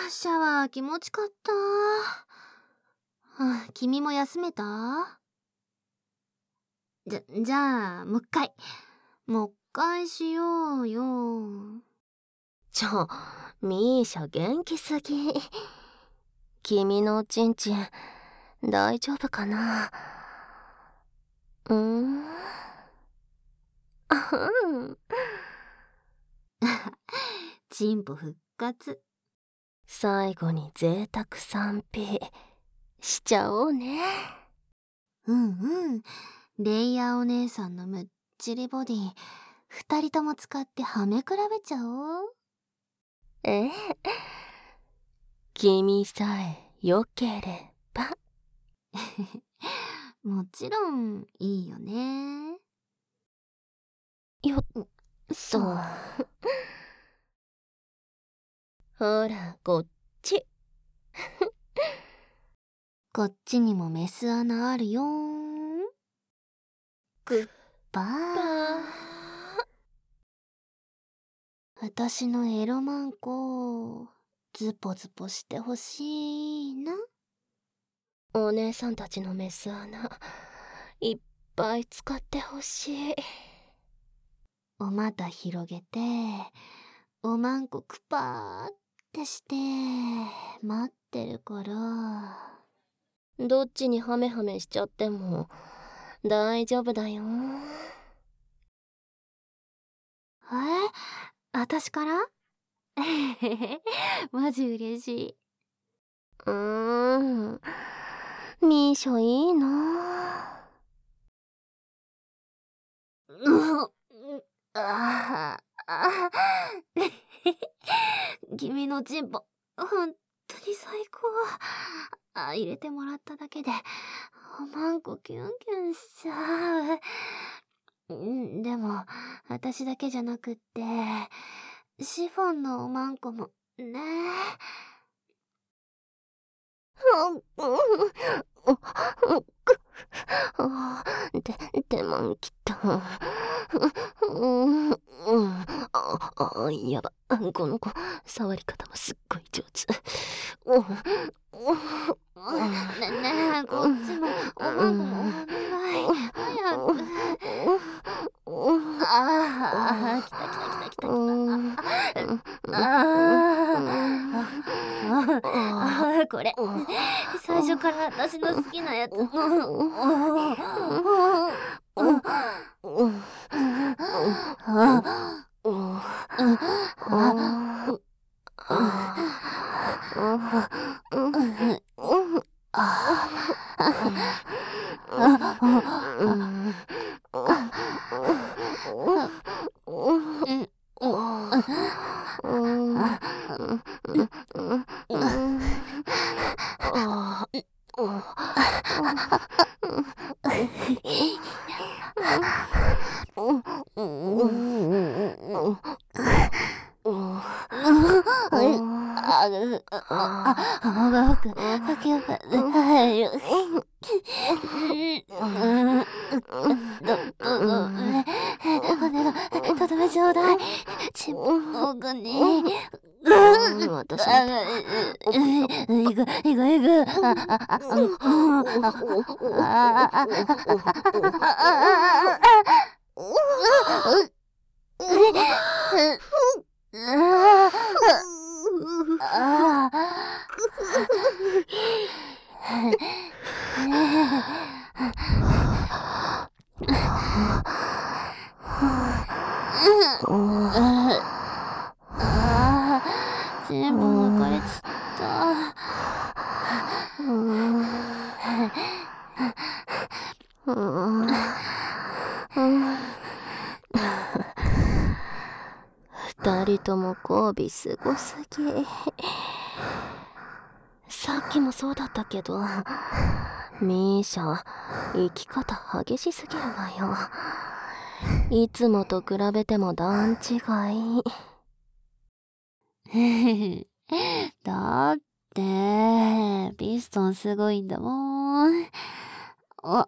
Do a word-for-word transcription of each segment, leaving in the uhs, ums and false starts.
シャワー気持ちかった。はあ、君も休めた？じゃ、じゃあ、もう一回。もう一回しようよ。 ちょ、ミーシャ元気すぎ。君のおちんちん、大丈夫かな？うーん。あふん。 チンポ復活。 最後に贅沢 スリーピー しちゃおうね。 うんうん。レイヤーお姉さんのむっちりボディ、二人とも使ってはめ比べちゃおう。 ええ。君さえよければ。 もちろんいいよね。 よっと。ほら、こっち。 こっちにもメス穴あるよーん。グッバー。私のエロマンコ、ズポズポしてほしいな。 お姉さんたちのメス穴、いっぱい使ってほしい。 お股広げて、おまんこクパーってして、待ってるから。 どっちにハメハメしちゃっても大丈夫だよ。 え？私から？マジ嬉しい。 うーん。ミーシャいいな。 うっ、ああ、君のチンポ、ほんとに最高。あ、入れてもらっただけで、おまんこキュンキュンしちゃう。んでも、私だけじゃなくって、シフォンのおまんこも、ねえ。で、手満きた。うん、うん、あ、あ、やば。この子、触り方もすっごい上手。うん、 ね、ねえ、こっちも、おまんこもお願い。早く。ああ、来た来た来た来た来た。ああ、これ、最初から私の好きなやつ。とどめちょうだい。ちんぽくんに。 私いく、いく、いく。全部抜かれちった。 二人とも交尾すごすぎ。さっきもそうだったけど、ミーシャ、生き方激しすぎるわよ。いつもと比べても段違い。 だって、ピストンすごいんだもん。あ、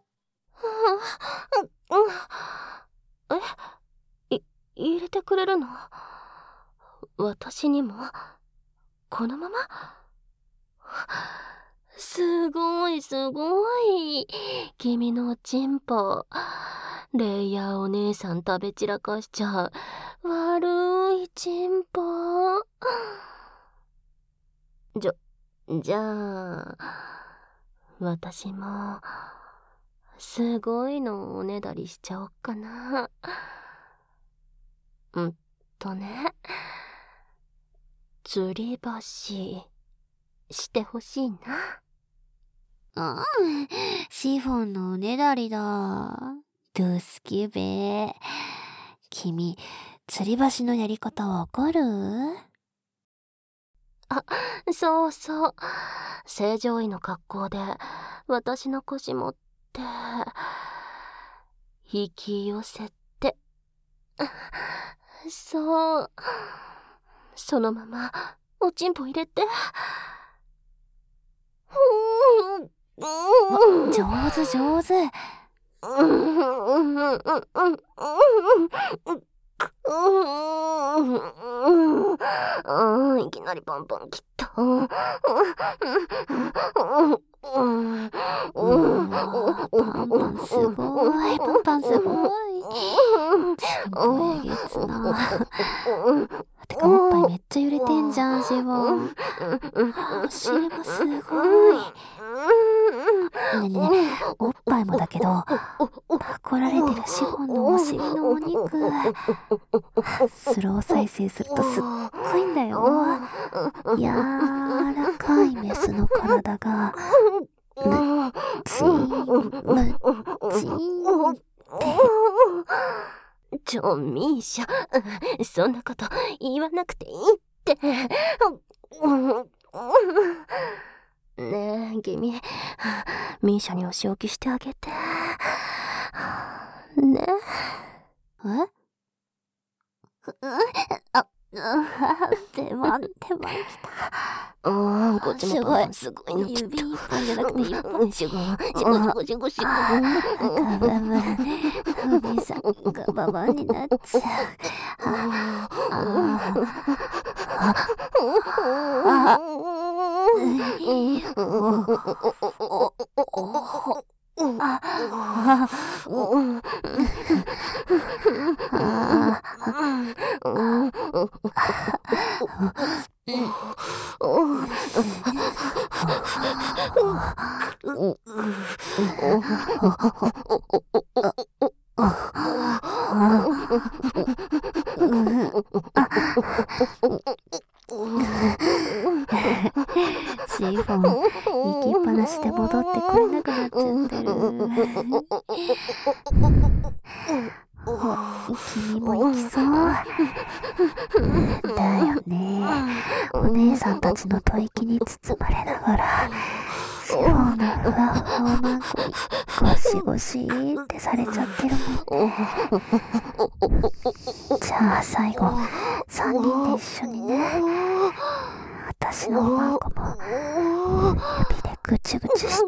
え、い、入れてくれるの？私にも？ このまま？すごいすごい。君のチンポ。レイヤーお姉さん食べ散らかしちゃう。悪いチンポ。じゃ、じゃあ、私も、すごいのおねだりしちゃおっかな。うんとね、吊り橋、してほしいな。 ああ、シフォンのおねだりだ。どうすけべ。君、吊り橋のやり方わかる？ あ、そうそう。正常位の格好で、私の腰持って、引き寄せて。そう。そのまま、おちんぽ入れて。 上手上手。 いきなりパンパン切った。 パンパンすごい、パンパンすごい。ちんぽえげつな。てかおっぱいめっちゃ揺れてんじゃん、シフォン。お尻もすごい。ねえねえねえ、おっぱいもだけど、パコられてるシフォンのお尻のお肉、スロー再生するとすっごいんだよ。柔らかいメスの体がむっちーむっちーって。 ちょ、ミーシャ、そんなこと言わなくていいって。ねえ、君、ミーシャにお仕置きしてあげて。ねえ？え？あ、手間、手間きた。うん、こっちもパンすごいの指一本じゃなくて一本。 しご、しごしごしごしご。 ガババ、お兄さんがババになっちゃう。ああ、ああ、シーフォン、行きっぱなしで戻ってくれなくなっちゃってる。お、君も行きそう。だよね。お姉さんたちの吐息に包まれながら、シフォンのふわふわおまんこにゴシゴシってされちゃってるもんね。じゃあ最後、さんにんで一緒にね。私のおまんこも指でぐちゅぐちゅして。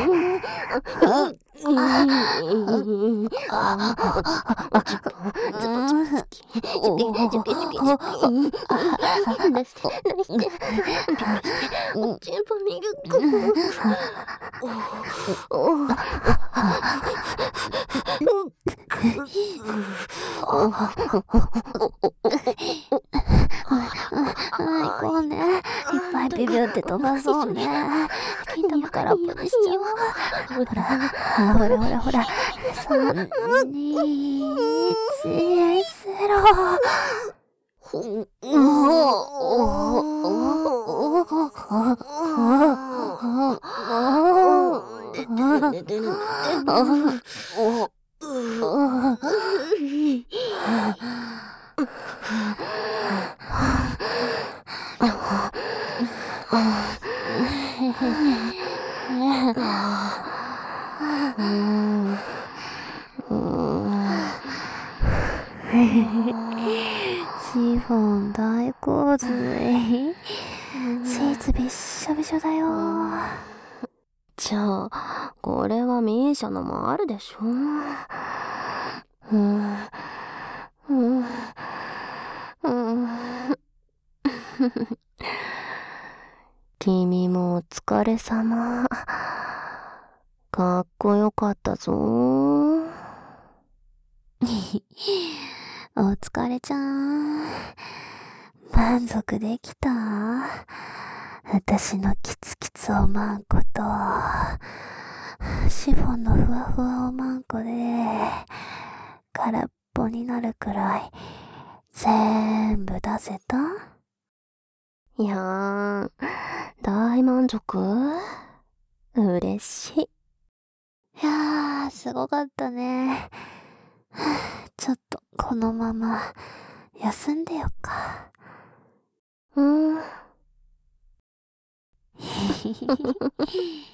はい、こうね、いっぱいビビュって飛ばそうね。筋肉空っぽにしちゃおう。ほら、ほらほらほら。さん、に、いち、ゼロ。シーフォン大洪水。シーツびっしょびしょだよ。 じゃあ、これはミーシャのもあるでしょ。うん、うん、うん。 君もお疲れ様。かっこよかったぞ。 お疲れちゃん。満足できた？私のキツキツおまんこと、シフォンのふわふわおまんこで、空っぽになるくらい、全部出せた？ いやー、大満足？嬉しい。 いやー、すごかったね。ちょっと、このまま、休んでよっか。 うーん。